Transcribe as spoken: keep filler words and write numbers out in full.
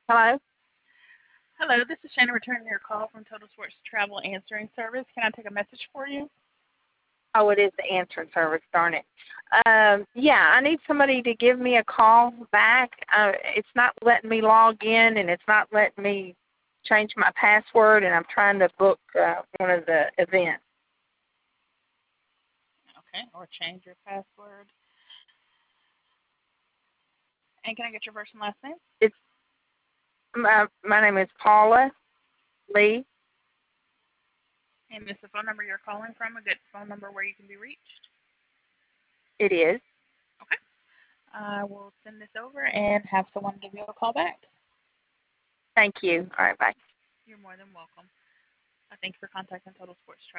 Hello? Hello, this is Shannon returning your call from Total Sports Travel Answering Service. Can I take a message for you? Oh, it is the answering service, darn it. Um, yeah, I need somebody to give me a call back. Uh, it's not letting me log in, and it's not letting me change my password, and I'm trying to book uh, one of the events. Okay, or change your password. And can I get your first and last name? It's my, my name is Paula Lee. And is the phone number you're calling from a good phone number where you can be reached? It is. Okay. I will send this over and have someone give you a call back. Thank you. All right, bye. You're more than welcome. I thank you for contacting Total Sports Travel.